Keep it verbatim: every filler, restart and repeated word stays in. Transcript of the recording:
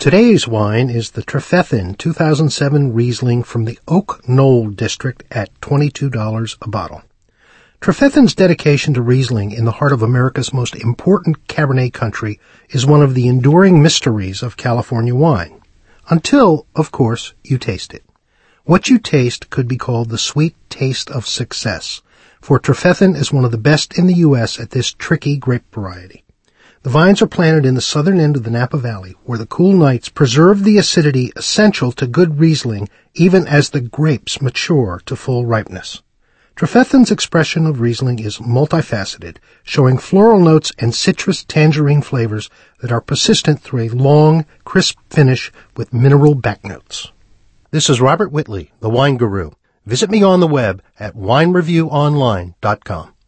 Today's wine is the Trefethen two thousand seven Riesling from the Oak Knoll district at twenty-two dollars a bottle. Trefethen's dedication to Riesling in the heart of America's most important Cabernet country is one of the enduring mysteries of California wine. Until, of course, you taste it. What you taste could be called the sweet taste of success, for Trefethen is one of the best in the U S at this tricky grape variety. The vines are planted in the southern end of the Napa Valley, where the cool nights preserve the acidity essential to good Riesling even as the grapes mature to full ripeness. Trefethen's expression of Riesling is multifaceted, showing floral notes and citrus tangerine flavors that are persistent through a long, crisp finish with mineral backnotes. This is Robert Whitley, the Wine Guru. Visit me on the web at wine review online dot com.